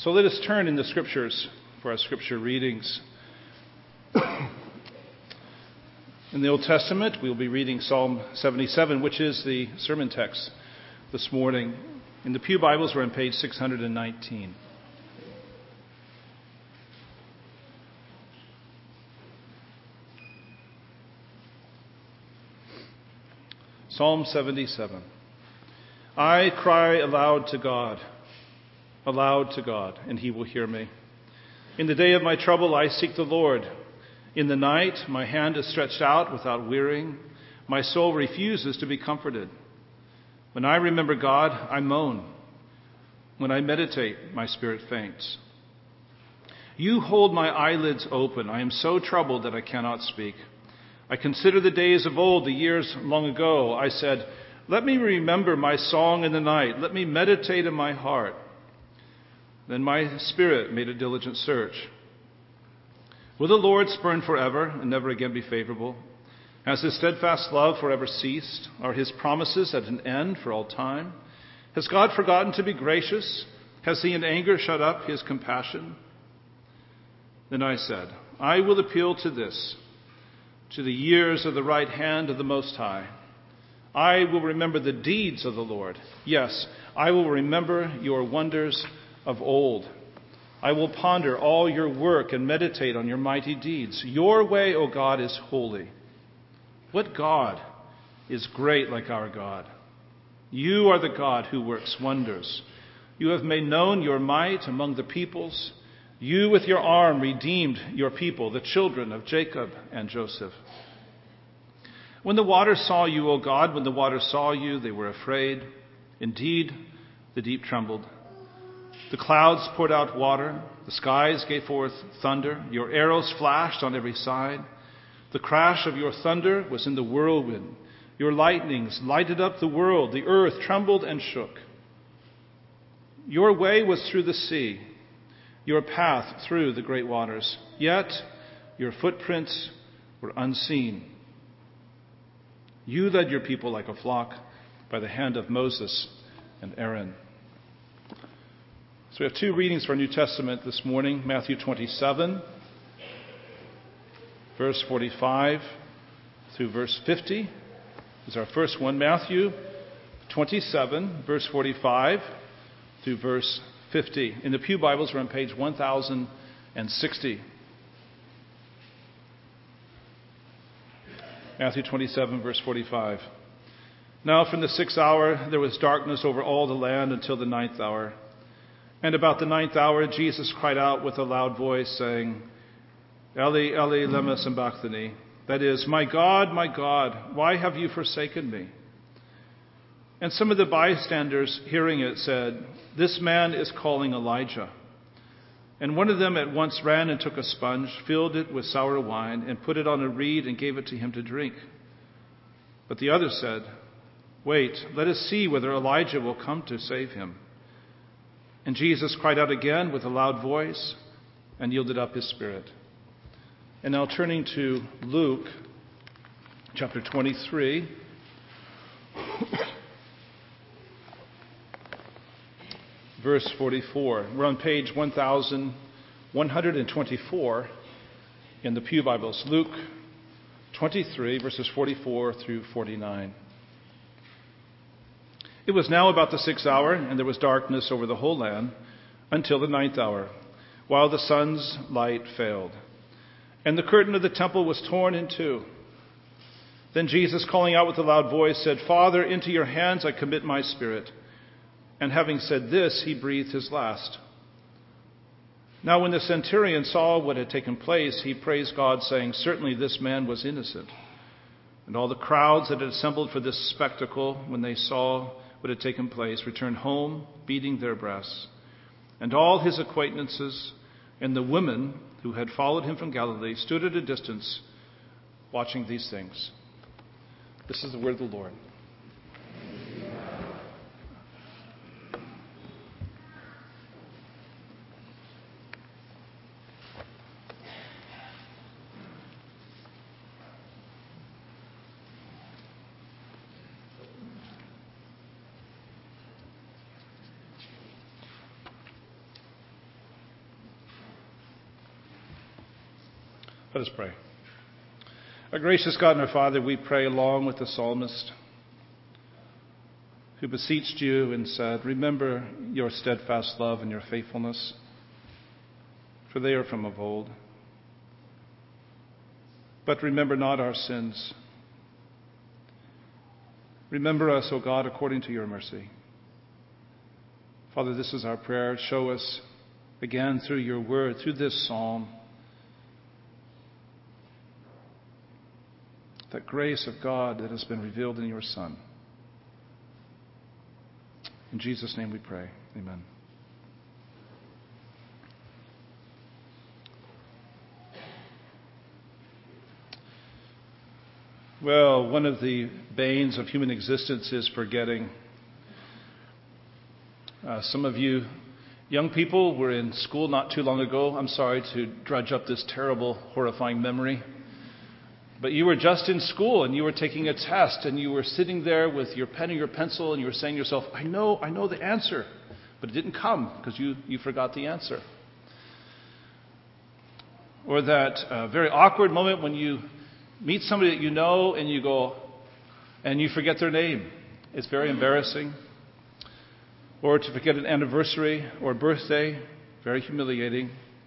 So let us turn in the Scriptures for our Scripture readings. In the Old Testament, we'll be reading Psalm 77, which is the sermon text this morning. In the Pew Bibles, we're on page 619. Psalm 77. I cry aloud to God, and he will hear me. In the day of my trouble, I seek the Lord. In the night, my hand is stretched out without wearying. My soul refuses to be comforted. When I remember God, I moan. When I meditate, my spirit faints. You hold my eyelids open. I am so troubled that I cannot speak. I consider the days of old, the years long ago. I said, let me remember my song in the night. Let me meditate in my heart. Then my spirit made a diligent search. Will the Lord spurn forever and never again be favorable? Has his steadfast love forever ceased? Are his promises at an end for all time? Has God forgotten to be gracious? Has he in anger shut up his compassion? Then I said, I will appeal to this, to the years of the right hand of the Most High. I will remember the deeds of the Lord. Yes, I will remember your wonders of old. I will ponder all your work and meditate on your mighty deeds. Your way, O God, is holy. What God is great like our God? You are the God who works wonders. You have made known your might among the peoples. You with your arm redeemed your people, the children of Jacob and Joseph. When the waters saw you, O God, when the waters saw you, they were afraid. Indeed, the deep trembled. The clouds poured out water. The skies gave forth thunder. Your arrows flashed on every side. The crash of your thunder was in the whirlwind. Your lightnings lighted up the world. The earth trembled and shook. Your way was through the sea, your path through the great waters. Yet your footprints were unseen. You led your people like a flock by the hand of Moses and Aaron. So we have two readings for our New Testament this morning. Matthew 27, verse 45 through verse 50 is our first one. Matthew 27, verse 45 through verse 50. In the Pew Bibles, we're on page 1060. Matthew 27, verse 45. Now from the 6th hour there was darkness over all the land until the 9th hour. And about the 9th hour, Jesus cried out with a loud voice, saying, Eli, Eli, lema sabachthani. That is, my God, why have you forsaken me? And some of the bystanders, hearing it, said, this man is calling Elijah. And one of them at once ran and took a sponge, filled it with sour wine, and put it on a reed and gave it to him to drink. But the other said, wait, let us see whether Elijah will come to save him. And Jesus cried out again with a loud voice and yielded up his spirit. And now turning to Luke chapter 23, verse 44. We're on page 1124 in the Pew Bibles. Luke 23, verses 44 through 49. It was now about the 6th hour, and there was darkness over the whole land until the 9th hour, while the sun's light failed. And the curtain of the temple was torn in two. Then Jesus, calling out with a loud voice, said, Father, into your hands I commit my spirit. And having said this, he breathed his last. Now when the centurion saw what had taken place, he praised God, saying, certainly this man was innocent. And all the crowds that had assembled for this spectacle, when they saw what had taken place, returned home, beating their breasts. And all his acquaintances and the women who had followed him from Galilee stood at a distance, watching these things. This is the word of the Lord. Let us pray. Our gracious God and our Father, we pray along with the psalmist who beseeched you and said, "Remember your steadfast love and your faithfulness, for they are from of old. But remember not our sins. Remember us, O God, according to your mercy." Father, this is our prayer. Show us again through your word, through this psalm, that grace of God that has been revealed in your Son. In Jesus' name we pray. Amen. Well, one of the banes of human existence is forgetting. Some of you young people were in school not too long ago. I'm sorry to drudge up this terrible, horrifying memory. But you were just in school and you were taking a test and you were sitting there with your pen and your pencil and you were saying to yourself, I know the answer, but it didn't come because you forgot the answer. Or that very awkward moment when you meet somebody that you know and you go and you forget their name. It's very embarrassing. Or to forget an anniversary or a birthday, very humiliating.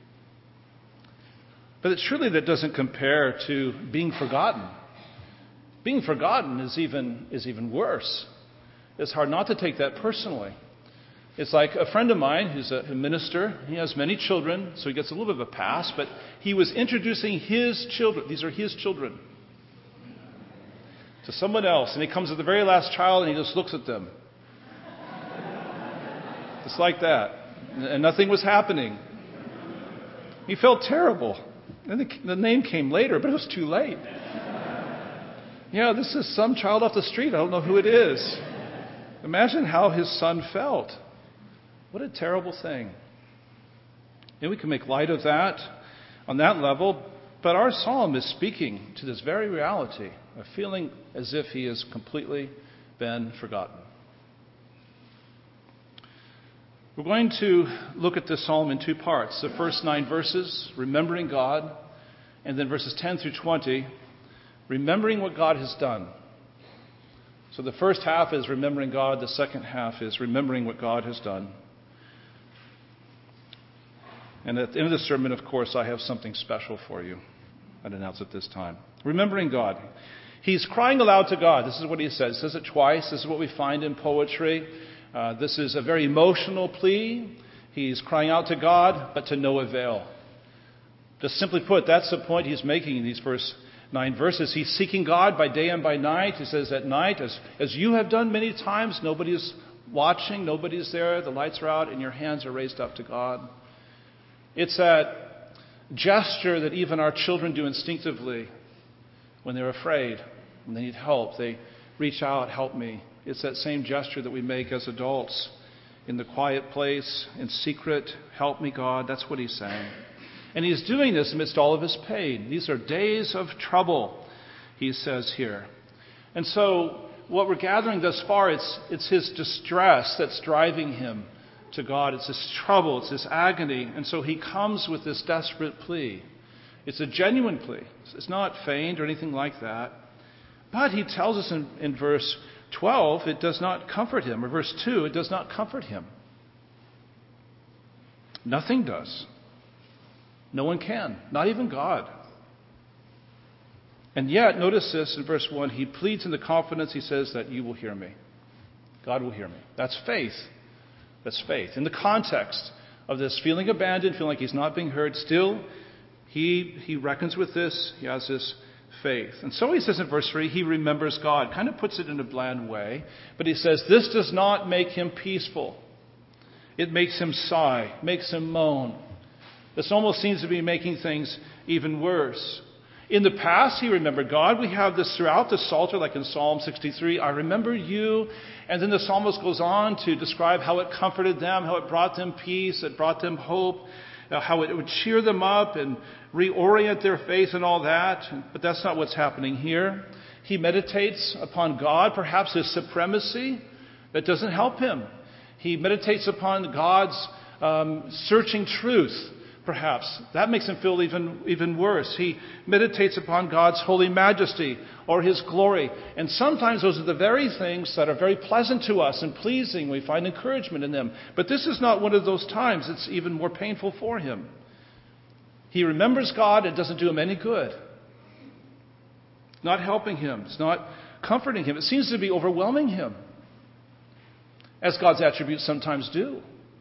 But surely that doesn't compare to being forgotten. Being forgotten is even worse. It's hard not to take that personally. It's like a friend of mine who's a minister. He has many children, so he gets a little bit of a pass, but he was introducing his children. These are his children. To someone else. And he comes to the very last child and he just looks at them. Just like that. And nothing was happening. He felt terrible. And the name came later, but it was too late. Yeah, this is some child off the street. I don't know who it is. Imagine how his son felt. What a terrible thing. And we can make light of that on that level, but our psalm is speaking to this very reality of feeling as if he has completely been forgotten. We're going to look at this psalm in two parts. The first 9 verses, remembering God, and then verses 10 through 20, remembering what God has done. So the first half is remembering God, the second half is remembering what God has done. And at the end of the sermon, of course, I have something special for you. I'd announce it this time. Remembering God. He's crying aloud to God. This is what he says. He says it twice. This is what we find in poetry. This is a very emotional plea. He's crying out to God, but to no avail. Just simply put, that's the point he's making in these first 9 verses. He's seeking God by day and by night. He says at night, as you have done many times, nobody's watching, nobody's there, the lights are out, and your hands are raised up to God. It's that gesture that even our children do instinctively when they're afraid, when they need help. They reach out, help me. It's that same gesture that we make as adults in the quiet place, in secret. Help me, God. That's what he's saying. And he's doing this amidst all of his pain. These are days of trouble, he says here. And so what we're gathering thus far, it's his distress that's driving him to God. It's his trouble. It's his agony. And so he comes with this desperate plea. It's a genuine plea. It's not feigned or anything like that. But he tells us in verse 12, it does not comfort him. Or verse 2, it does not comfort him. Nothing does. No one can. Not even God. And yet, notice this in verse 1, he pleads in the confidence, he says that you will hear me. God will hear me. That's faith. That's faith. In the context of this feeling abandoned, feeling like he's not being heard, still he reckons with this. He has this faith. And so he says in verse 3, he remembers God. Kind of puts it in a bland way. But he says, this does not make him peaceful. It makes him sigh, makes him moan. This almost seems to be making things even worse. In the past, he remembered God. We have this throughout the Psalter, like in Psalm 63, I remember you. And then the psalmist goes on to describe how it comforted them, how it brought them peace, it brought them hope, how it would cheer them up and reorient their faith and all that. But that's not what's happening here. He meditates upon God, perhaps his supremacy. That doesn't help him. He meditates upon God's searching truth, perhaps. That makes him feel even worse. He meditates upon God's holy majesty or his glory. And sometimes those are the very things that are very pleasant to us and pleasing. We find encouragement in them. But this is not one of those times. It's even more painful for him. He remembers God. It doesn't do him any good. Not helping him. It's not comforting him. It seems to be overwhelming him, as God's attributes sometimes do.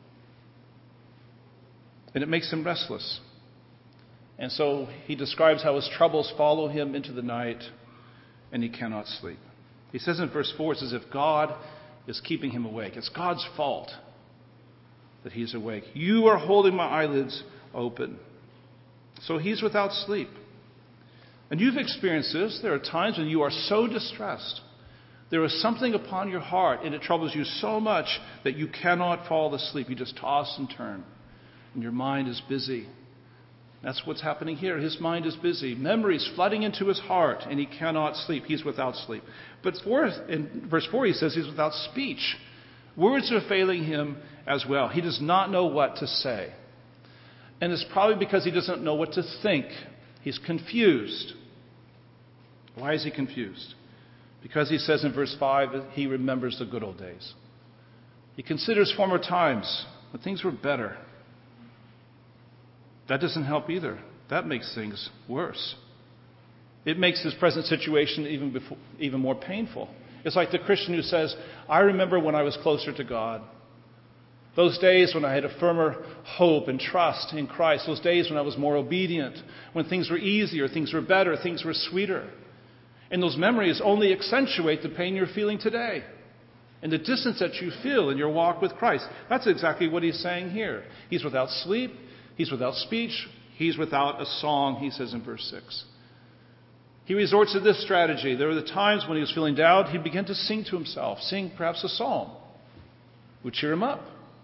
And it makes him restless. And so he describes how his troubles follow him into the night and he cannot sleep. He says in verse 4, it's as if God is keeping him awake. It's God's fault that he's awake. You are holding my eyelids open. So he's without sleep. And you've experienced this. There are times when you are so distressed. There is something upon your heart and it troubles you so much that you cannot fall asleep. You just toss and turn. And your mind is busy. That's what's happening here. His mind is busy. Memories flooding into his heart, and he cannot sleep. He's without sleep. But in verse 4, he says he's without speech. Words are failing him as well. He does not know what to say. And it's probably because he doesn't know what to think. He's confused. Why is he confused? Because he says in verse 5 that he remembers the good old days. He considers former times when things were better. That doesn't help either. That makes things worse. It makes his present situation even more painful. It's like the Christian who says, I remember when I was closer to God. Those days when I had a firmer hope and trust in Christ. Those days when I was more obedient. When things were easier, things were better, things were sweeter. And those memories only accentuate the pain you're feeling today. And the distance that you feel in your walk with Christ. That's exactly what he's saying here. He's without sleep. He's without speech. He's without a song, he says in verse 6. He resorts to this strategy. There were the times when he was feeling doubt, he'd begin to sing to himself, sing perhaps a psalm, would cheer him up.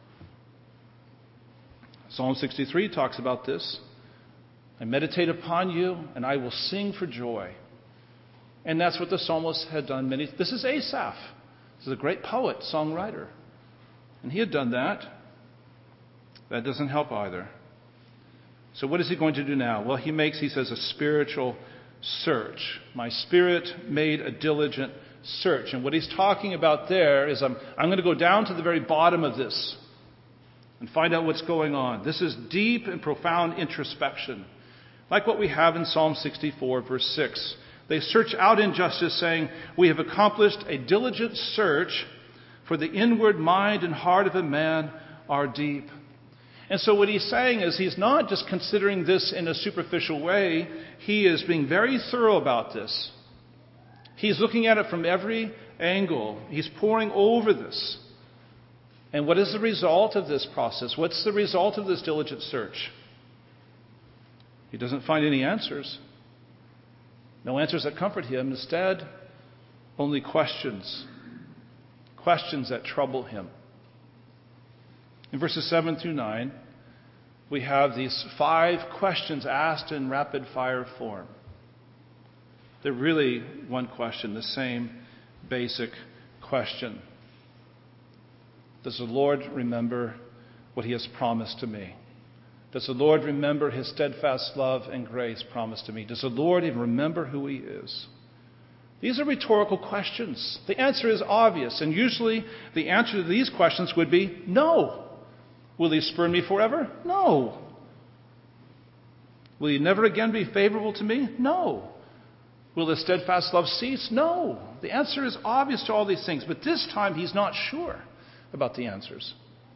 Psalm 63 talks about this. I meditate upon you, and I will sing for joy. And that's what the psalmist had done. This is Asaph. This is a great poet, songwriter. And he had done that. That doesn't help either. So what is he going to do now? Well, he says, a spiritual search. My spirit made a diligent search. And what he's talking about there is I'm going to go down to the very bottom of this and find out what's going on. This is deep and profound introspection. Like what we have in Psalm 64, verse 6. They search out injustice, saying, we have accomplished a diligent search, for the inward mind and heart of a man are deep. And so what he's saying is he's not just considering this in a superficial way. He is being very thorough about this. He's looking at it from every angle. He's poring over this. And what is the result of this process? What's the result of this diligent search? He doesn't find any answers. No answers that comfort him. Instead, only questions. Questions that trouble him. In verses 7 through 9, we have these 5 questions asked in rapid fire form. They're really one question, the same basic question. Does the Lord remember what he has promised to me? Does the Lord remember his steadfast love and grace promised to me? Does the Lord even remember who he is? These are rhetorical questions. The answer is obvious, and usually the answer to these questions would be no. Will he spurn me forever? No. Will he never again be favorable to me? No. Will his steadfast love cease? No. The answer is obvious to all these things, but this time he's not sure about the answers.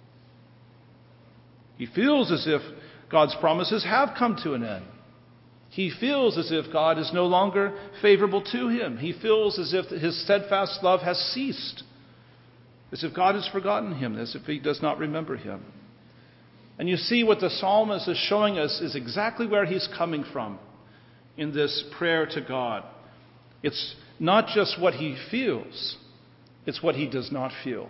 He feels as if God's promises have come to an end. He feels as if God is no longer favorable to him. He feels as if his steadfast love has ceased, as if God has forgotten him, as if he does not remember him. And you see what the psalmist is showing us is exactly where he's coming from in this prayer to God. It's not just what he feels, it's what he does not feel.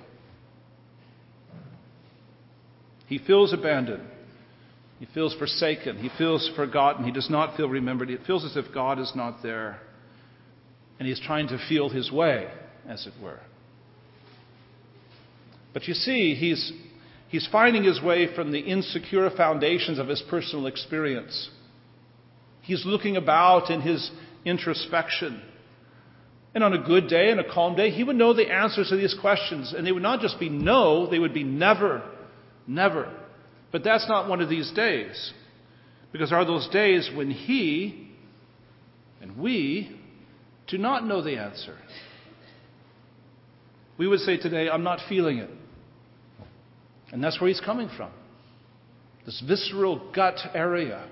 He feels abandoned. He feels forsaken. He feels forgotten. He does not feel remembered. It feels as if God is not there. And he's trying to feel his way, as it were. But you see, he's He's finding his way from the insecure foundations of his personal experience. He's looking about in his introspection. And on a good day and a calm day, he would know the answers to these questions. And they would not just be no, they would be never, never. But that's not one of these days. Because there are those days when he and we do not know the answer. We would say today, I'm not feeling it. And that's where he's coming from. This visceral gut area.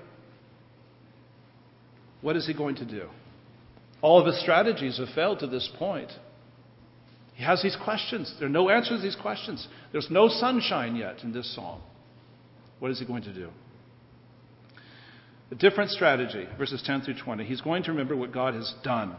What is he going to do? All of his strategies have failed to this point. He has these questions. There are no answers to these questions. There's no sunshine yet in this psalm. What is he going to do? A different strategy, verses 10 through 20. He's going to remember what God has done.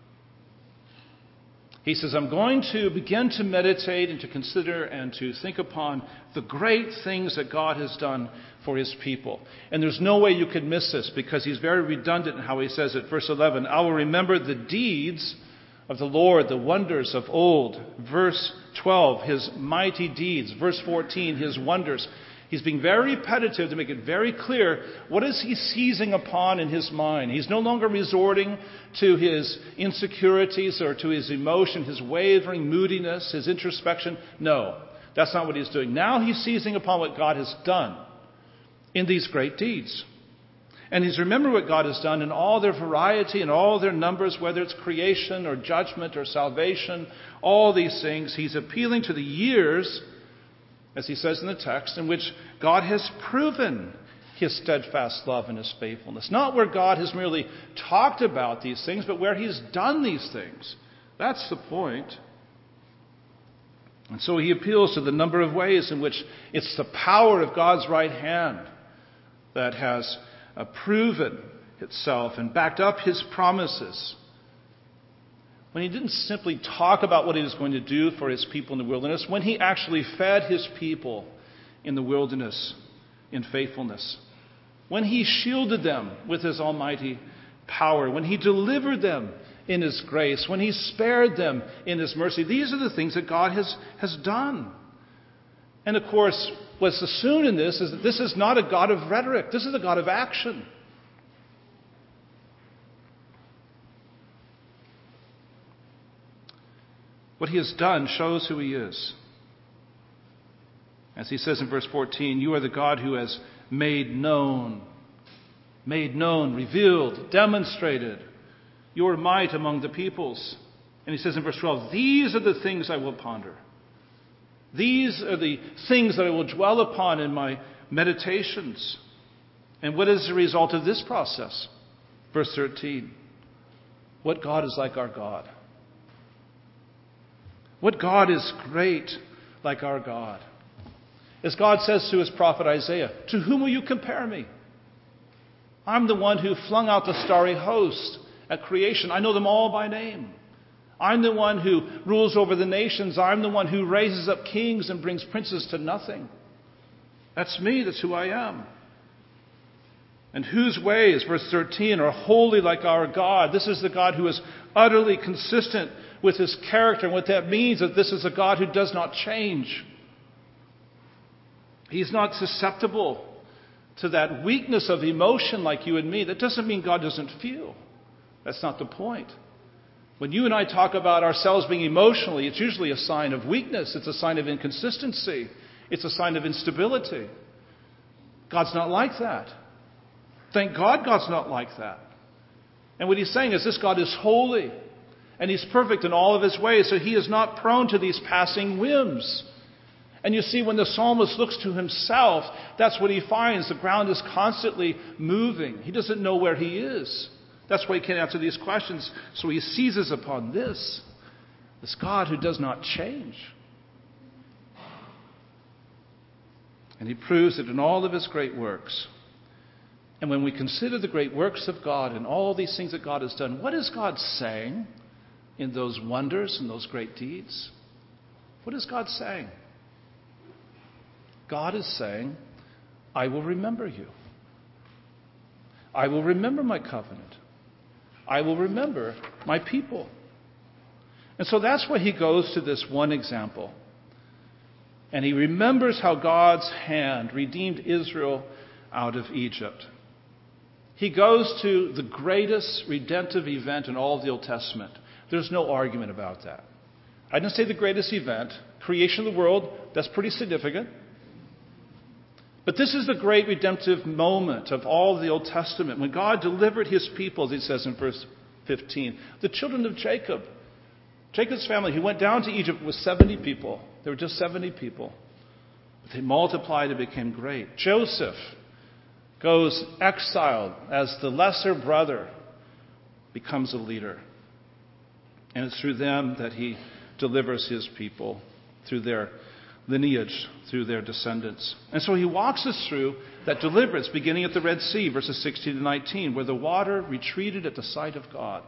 He says, I'm going to begin to meditate and to consider and to think upon the great things that God has done for his people. And there's no way you could miss this because he's very redundant in how he says it. Verse 11, I will remember the deeds of the Lord, the wonders of old. Verse 12, his mighty deeds. Verse 14, his wonders. He's being very repetitive to make it very clear what is he seizing upon in his mind. He's no longer resorting to his insecurities or to his emotion, his wavering moodiness, his introspection. No, that's not what he's doing. Now he's seizing upon what God has done in these great deeds. And he's remembering what God has done in all their variety and all their numbers, whether it's creation or judgment or salvation, all these things. He's appealing to the years, as he says in the text, in which God has proven his steadfast love and his faithfulness. Not where God has merely talked about these things, but where he's done these things. That's the point. And so he appeals to the number of ways in which it's the power of God's right hand that has proven itself and backed up his promises. When he didn't simply talk about what he was going to do for his people in the wilderness, when he actually fed his people in the wilderness in faithfulness, when he shielded them with his almighty power, when he delivered them in his grace, when he spared them in his mercy, these are the things that God has done. And of course, what's assumed in this is that this is not a God of rhetoric. This is a God of action. What he has done shows who he is. As he says in verse 14, you are the God who has made known, revealed, demonstrated your might among the peoples. And he says in verse 12, these are the things I will ponder. These are the things that I will dwell upon in my meditations. And what is the result of this process? Verse 13, what God is like our God? What God is great like our God? As God says to his prophet Isaiah, to whom will you compare me? I'm the one who flung out the starry host at creation. I know them all by name. I'm the one who rules over the nations. I'm the one who raises up kings and brings princes to nothing. That's me. That's who I am. And whose ways, verse 13, are holy like our God. This is the God who is utterly consistent with his character. And what that means is that this is a God who does not change. He's not susceptible to that weakness of emotion like you and me. That doesn't mean God doesn't feel. That's not the point. When you and I talk about ourselves being emotionally, it's usually a sign of weakness. It's a sign of inconsistency. It's a sign of instability. God's not like that. Thank God God's not like that. And what he's saying is this God is holy. And he's perfect in all of his ways. So he is not prone to these passing whims. And you see, when the psalmist looks to himself, that's what he finds. The ground is constantly moving. He doesn't know where he is. That's why he can't answer these questions. So he seizes upon this God who does not change. And he proves it in all of his great works. And when we consider the great works of God and all these things that God has done, what is God saying in those wonders and those great deeds? What is God saying? God is saying, I will remember you. I will remember my covenant. I will remember my people. And so that's why he goes to this one example. And he remembers how God's hand redeemed Israel out of Egypt. He goes to the greatest redemptive event in all of the Old Testament. There's no argument about that. I didn't say the greatest event. Creation of the world, that's pretty significant. But this is the great redemptive moment of all of the Old Testament, when God delivered his people, as he says in verse 15. The children of Jacob. Jacob's family, he went down to Egypt with 70 people. There were just 70 people. But they multiplied and became great. Joseph goes exiled as the lesser brother, becomes a leader. And it's through them that he delivers his people, through their lineage, through their descendants. And so he walks us through that deliverance beginning at the Red Sea, verses 16 to 19, where the water retreated at the sight of God.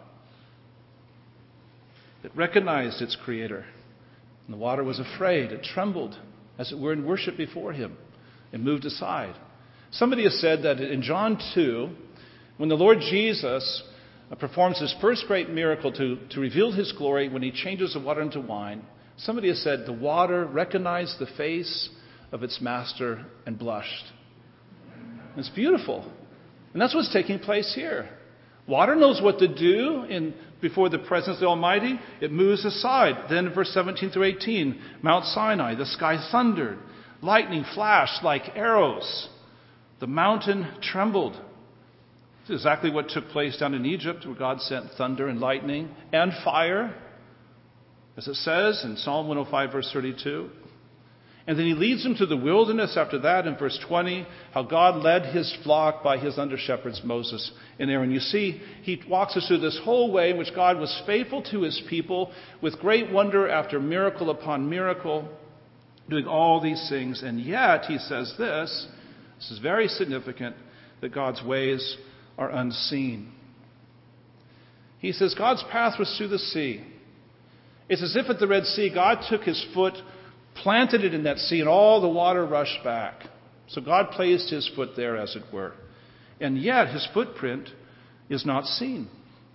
It recognized its creator. And the water was afraid. It trembled, as it were, in worship before him, and moved aside. Somebody has said that in John 2, when the Lord Jesus performs his first great miracle to reveal his glory, when he changes the water into wine, somebody has said the water recognized the face of its master and blushed. It's beautiful. And that's what's taking place here. Water knows what to do before the presence of the Almighty. It moves aside. Then in verse 17 through 18, Mount Sinai, the sky thundered. Lightning flashed like arrows. The mountain trembled. This is exactly what took place down in Egypt, where God sent thunder and lightning and fire, as it says in Psalm 105, verse 32. And then he leads them to the wilderness after that in verse 20, how God led his flock by his under-shepherds, Moses and Aaron. You see, he walks us through this whole way in which God was faithful to his people with great wonder after miracle upon miracle, doing all these things. And yet, he says this is very significant, that God's ways are unseen. He says God's path was through the sea. It's as if at the Red Sea, God took his foot, planted it in that sea, and all the water rushed back. So God placed his foot there, as it were. And yet his footprint is not seen.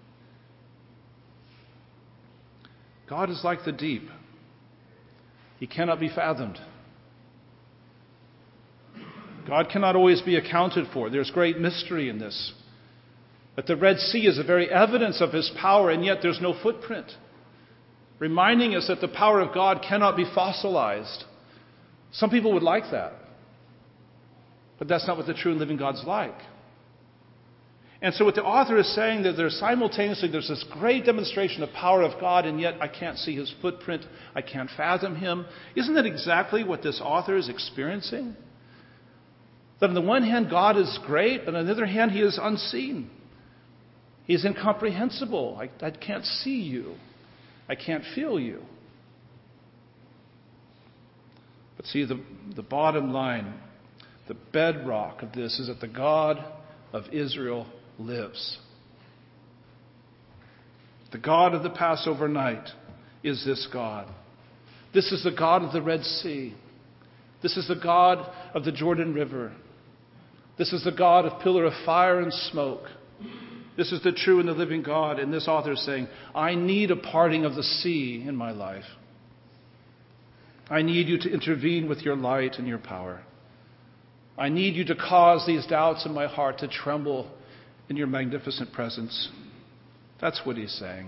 God is like the deep. He cannot be fathomed. God cannot always be accounted for. There's great mystery in this. But the Red Sea is the very evidence of his power, and yet there's no footprint, reminding us that the power of God cannot be fossilized. Some people would like that. But that's not what the true and living God's like. And so what the author is saying, that there's this great demonstration of power of God, and yet I can't see his footprint. I can't fathom him. Isn't that exactly what this author is experiencing? That on the one hand, God is great, but on the other hand, he is unseen. He is incomprehensible. I can't see you. I can't feel you. But see, the bottom line, the bedrock of this is that the God of Israel lives. The God of the Passover night is this God. This is the God of the Red Sea. This is the God of the Jordan River. This is the God of pillar of fire and smoke. This is the true and the living God. And this author is saying, I need a parting of the sea in my life. I need you to intervene with your light and your power. I need you to cause these doubts in my heart to tremble in your magnificent presence. That's what he's saying.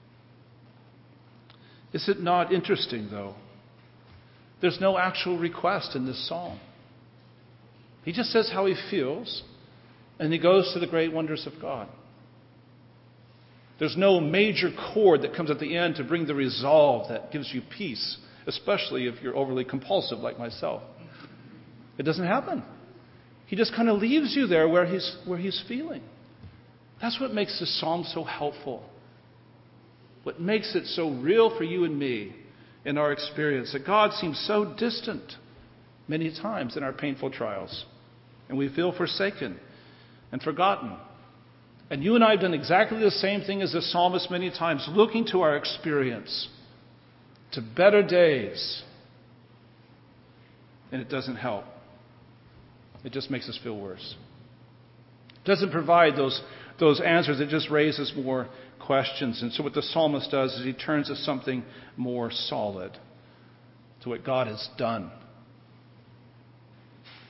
Is it not interesting, though? There's no actual request in this psalm. He just says how he feels, and he goes to the great wonders of God. There's no major chord that comes at the end to bring the resolve that gives you peace, especially if you're overly compulsive like myself. It doesn't happen. He just kind of leaves you there where he's feeling. That's what makes this psalm so helpful. What makes it so real for you and me in our experience, that God seems so distant many times in our painful trials. And we feel forsaken and forgotten. And you and I have done exactly the same thing as the psalmist many times, looking to our experience, to better days. And it doesn't help. It just makes us feel worse. It doesn't provide those answers. It just raises more questions. And so what the psalmist does is he turns to something more solid, to what God has done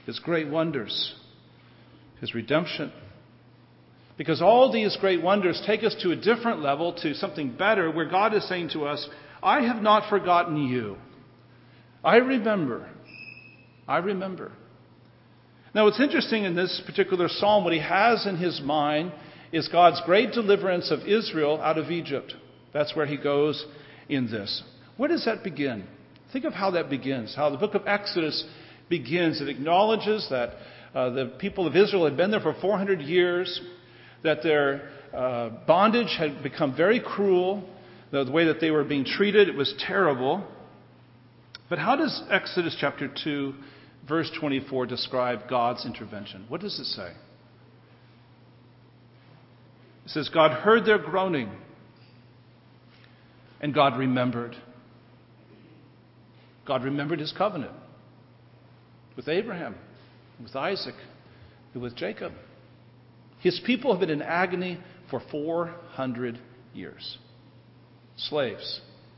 His great wonders, His redemption. Because all these great wonders take us to a different level, to something better, where God is saying to us, I have not forgotten you. I remember. I remember. Now, what's interesting in this particular psalm, what he has in his mind is God's great deliverance of Israel out of Egypt. That's where he goes in this. Where does that begin? Think of how that begins, how the book of Exodus begins. It acknowledges that the people of Israel had been there for 400 years, that their bondage had become very cruel, the way that they were being treated, it was terrible. But how does Exodus chapter 2, verse 24 describe God's intervention? What does it say? It says, God heard their groaning, and God remembered. God remembered his covenant with Abraham, with Isaac, and with Jacob. His people have been in agony for 400 years. Slaves.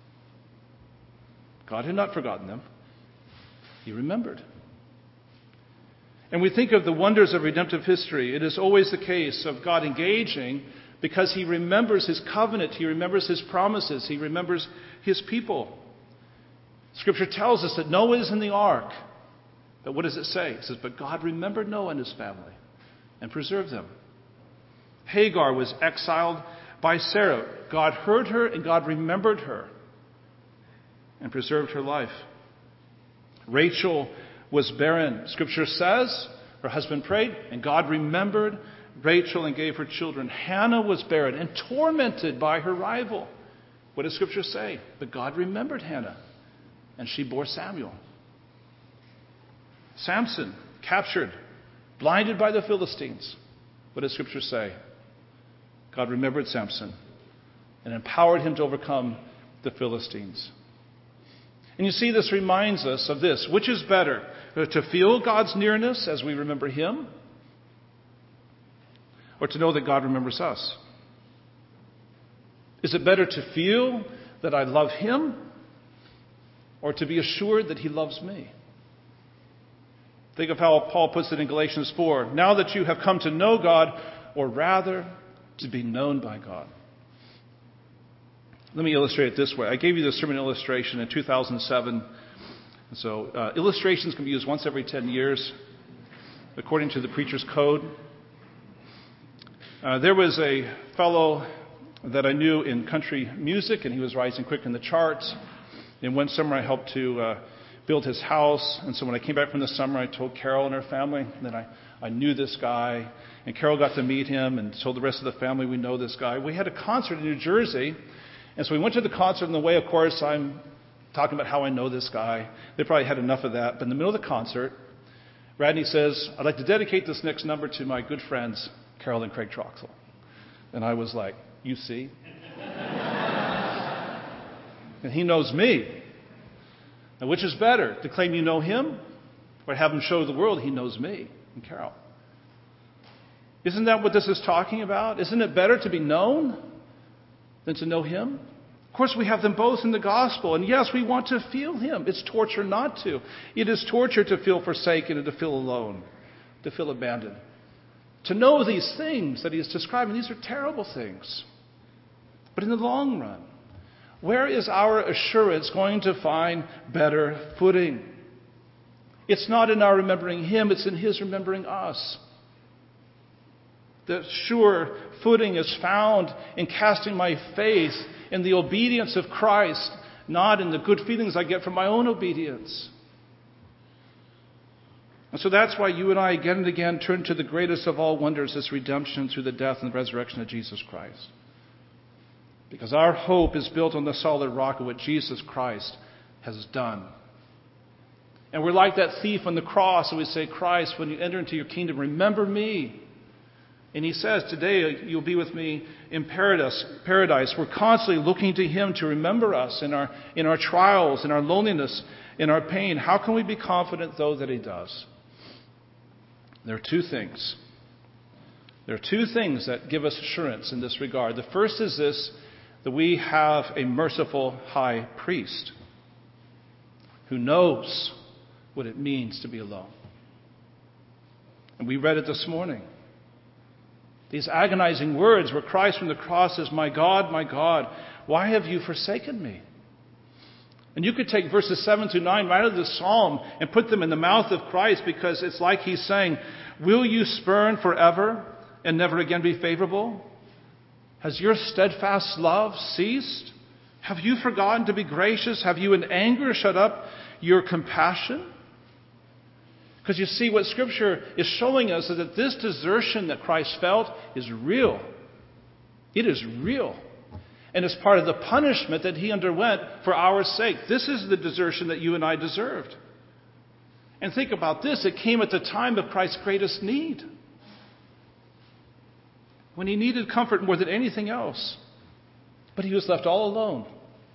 God had not forgotten them. He remembered. And we think of the wonders of redemptive history. It is always the case of God engaging because he remembers his covenant. He remembers his promises. He remembers his people. Scripture tells us that Noah is in the ark. But what does it say? It says, but God remembered Noah and his family and preserved them. Hagar was exiled by Sarah. God heard her and God remembered her and preserved her life. Rachel was barren. Scripture says her husband prayed and God remembered Rachel and gave her children. Hannah was barren and tormented by her rival. What does Scripture say? But God remembered Hannah and she bore Samuel. Samson, captured, blinded by the Philistines. What does Scripture say? God remembered Samson and empowered him to overcome the Philistines. And you see, this reminds us of this. Which is better? To feel God's nearness as we remember him? Or to know that God remembers us? Is it better to feel that I love him? Or to be assured that he loves me? Think of how Paul puts it in Galatians 4. Now that you have come to know God, or rather, to be known by God. Let me illustrate it this way. I gave you the sermon illustration in 2007. So illustrations can be used once every 10 years, according to the Preacher's Code. There was a fellow that I knew in country music, and he was rising quick in the charts. And one summer I helped to build his house. And so when I came back from the summer, I told Carol and her family that I knew this guy. And Carol got to meet him and told the rest of the family we know this guy. We had a concert in New Jersey. And so we went to the concert. On the way, of course, I'm talking about how I know this guy. They probably had enough of that. But in the middle of the concert, Radney says, I'd like to dedicate this next number to my good friends, Carol and Craig Troxel. And I was like, you see? And he knows me. Now, which is better, to claim you know him or have him show the world he knows me and Carol? Isn't that what this is talking about? Isn't it better to be known than to know him? Of course, we have them both in the gospel. And yes, we want to feel him. It's torture not to. It is torture to feel forsaken and to feel alone, to feel abandoned. To know these things that he is describing, these are terrible things. But in the long run, where is our assurance going to find better footing? It's not in our remembering him, it's in his remembering us. The sure footing is found in casting my faith in the obedience of Christ, not in the good feelings I get from my own obedience. And so that's why you and I again and again turn to the greatest of all wonders, this redemption through the death and the resurrection of Jesus Christ. Because our hope is built on the solid rock of what Jesus Christ has done. And we're like that thief on the cross, and we say, Christ, when you enter into your kingdom, remember me. And he says, today you'll be with me in paradise. We're constantly looking to him to remember us in our trials, in our loneliness, in our pain. How can we be confident, though, that he does? There are two things. There are two things that give us assurance in this regard. The first is this, that we have a merciful high priest who knows what it means to be alone. And we read it this morning. These agonizing words where Christ from the cross says, my God, why have you forsaken me? And you could take verses 7 through 9 right out of the psalm and put them in the mouth of Christ, because it's like he's saying, will you spurn forever and never again be favorable? Has your steadfast love ceased? Have you forgotten to be gracious? Have you in anger shut up your compassion? Because you see, what Scripture is showing us is that this desertion that Christ felt is real. It is real. And it's part of the punishment that he underwent for our sake. This is the desertion that you and I deserved. And think about this. It came at the time of Christ's greatest need, when he needed comfort more than anything else. But he was left all alone.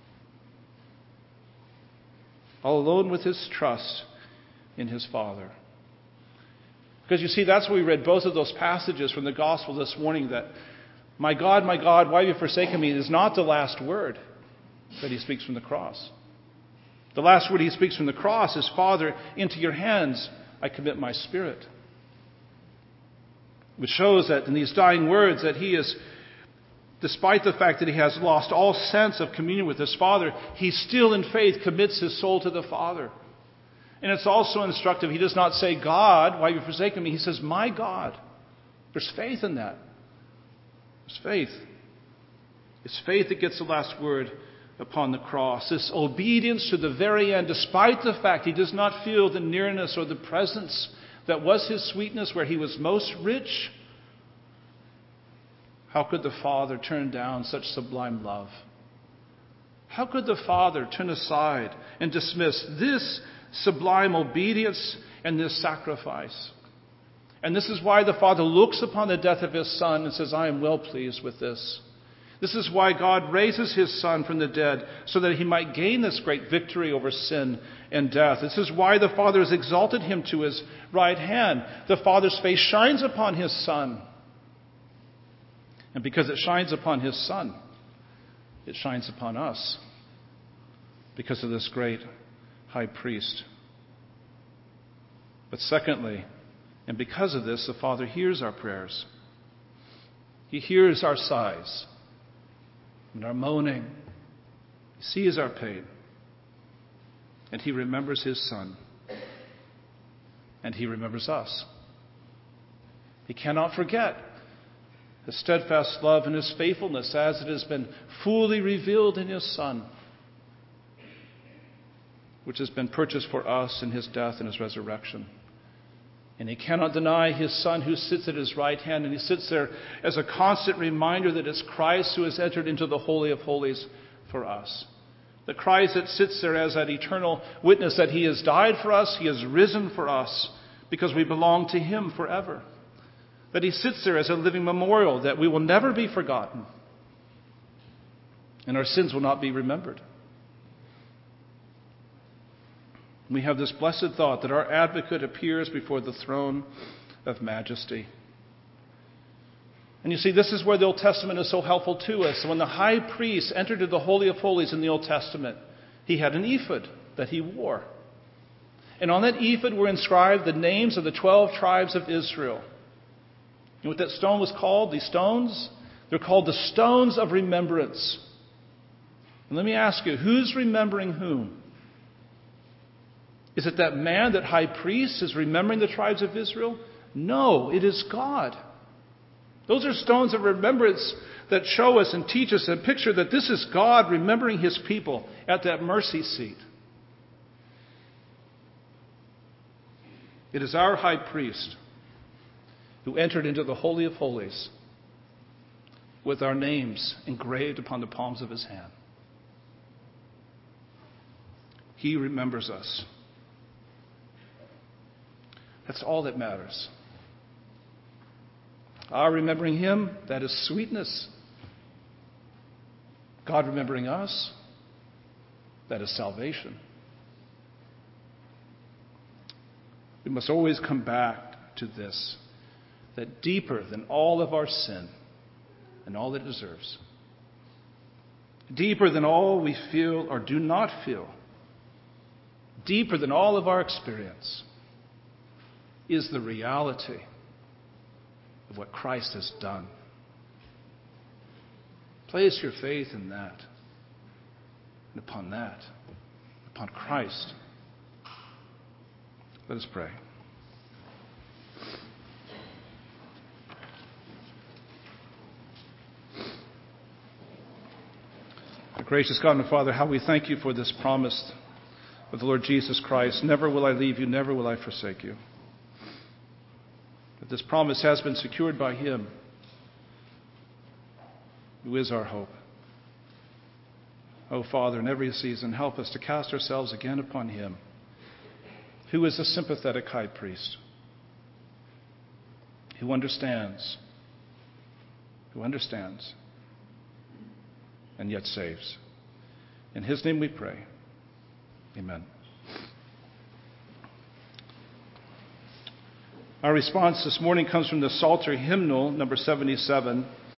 All alone with his trust in his Father. Because you see, that's why we read both of those passages from the Gospel this morning, that my God, why have you forsaken me, is not the last word that he speaks from the cross. The last word he speaks from the cross is, Father, into your hands I commit my spirit. Which shows that in these dying words that he is, despite the fact that he has lost all sense of communion with his Father, he still in faith commits his soul to the Father. And it's also instructive. He does not say, God, why have you forsaken me? He says, my God. There's faith in that. There's faith. It's faith that gets the last word upon the cross. This obedience to the very end, despite the fact he does not feel the nearness or the presence that was his sweetness where he was most rich. How could the Father turn down such sublime love? How could the Father turn aside and dismiss this sublime obedience and this sacrifice? And this is why the Father looks upon the death of his Son and says, I am well pleased with this. This is why God raises his Son from the dead, so that he might gain this great victory over sin and death. This is why the Father has exalted him to his right hand. The Father's face shines upon his Son. And because it shines upon his Son, it shines upon us because of this great high priest. But secondly, and because of this, the Father hears our prayers. He hears our sighs and our moaning. He sees our pain. And he remembers his Son. And he remembers us. He cannot forget his steadfast love and his faithfulness as it has been fully revealed in his Son, which has been purchased for us in his death and his resurrection. And he cannot deny his Son who sits at his right hand, and he sits there as a constant reminder that it's Christ who has entered into the Holy of Holies for us. The Christ that sits there as that eternal witness that he has died for us, he has risen for us, because we belong to him forever. That he sits there as a living memorial that we will never be forgotten, and our sins will not be remembered. We have this blessed thought that our advocate appears before the throne of majesty. And you see, this is where the Old Testament is so helpful to us. When the high priest entered into the Holy of Holies in the Old Testament, he had an ephod that he wore. And on that ephod were inscribed the names of the 12 tribes of Israel. You know what that stone was called? These stones? They're called the stones of remembrance. And let me ask you, who's remembering whom? Is it that man, that high priest, is remembering the tribes of Israel? No, it is God. Those are stones of remembrance that show us and teach us and picture that this is God remembering his people at that mercy seat. It is our high priest who entered into the Holy of Holies with our names engraved upon the palms of his hand. He remembers us. That's all that matters. Our remembering him, that is sweetness. God remembering us, that is salvation. We must always come back to this, that deeper than all of our sin and all it deserves, deeper than all we feel or do not feel, deeper than all of our experience, is the reality of what Christ has done. Place your faith in that, and upon that, upon Christ. Let us pray. Our gracious God and Father, how we thank you for this promise of the Lord Jesus Christ. Never will I leave you, never will I forsake you. That this promise has been secured by him, who is our hope. Oh, Father, in every season, help us to cast ourselves again upon him, who is a sympathetic high priest, who understands, and yet saves. In his name we pray. Amen. Our response this morning comes from the Psalter hymnal, number 77.